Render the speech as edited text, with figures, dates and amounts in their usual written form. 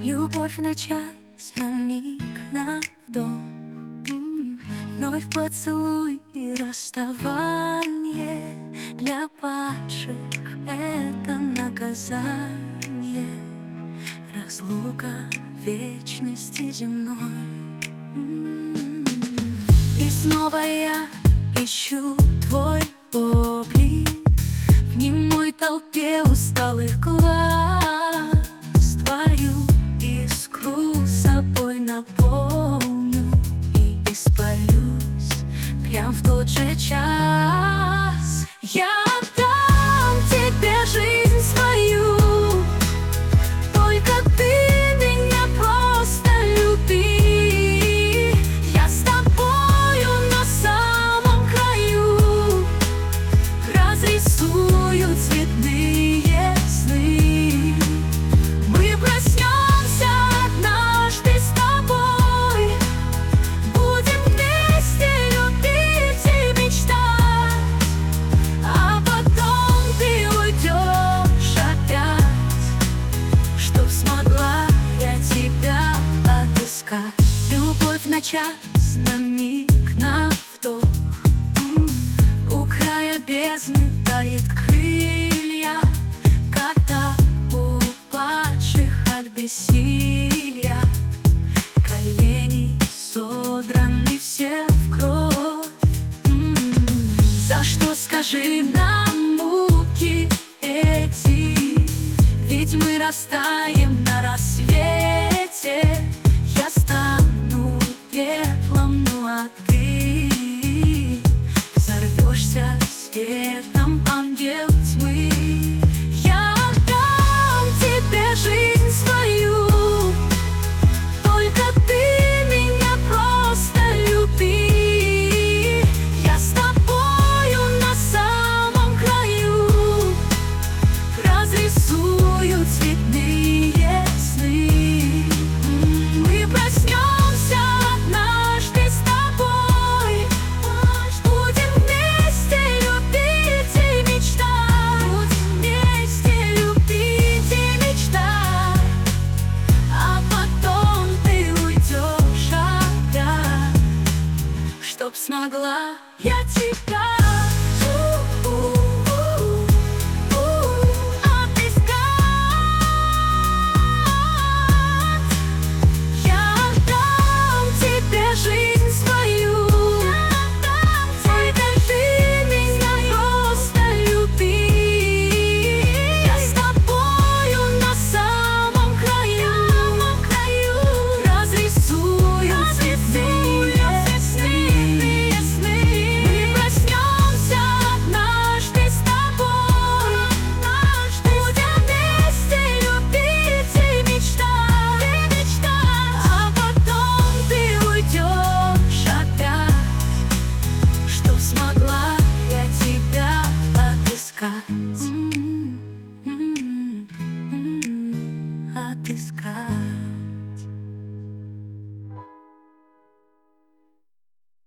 Любовь на час, на миг, на вдох, вновь поцелуй и расставание. Для падших это наказание, разлука вечности земной. И снова я ищу твой облик в немой толпе усталых глаз. Твою искру собой наполню и испарюсь прям в тот же час. Я отдам тебе жизнь свою, только ты меня просто люби. Я с тобою на самом краю разрисую цветные сны. Мы проснемся однажды с тобой, будем вместе любить и мечтать, а потом ты уйдешь опять, чтоб смогла я тебя отыскать. Любовь на час, на миг, на вдох, у края бездны тает крылья, когда у падших от бессилия колени содраны все в кровь. За что, скажи нам, муки эти? Ведь мы растаем на рассвете. Я стану пеплом, ну а ты взорвешься светом, ангел тьмы. Я отдам тебе жизнь свою, только ты меня просто люби. Я с тобою на самом краю разрисую цветные сны. Мы проснемся однажды с тобой, будем вместе любить и мечтать, будем вместе любить и мечтать, а потом ты уйдешь опять, чтоб смогла я тебя отыскать. Я отдам тебе жизнь свою, только ты меня просто люби. Я с тобою на самом краю разрисую цветные сны. Мы проснемся однажды с тобой, будем вместе любить и мечтать, а потом ты уйдешь опять, чтоб смогла я тебя отыскать. Отыскать.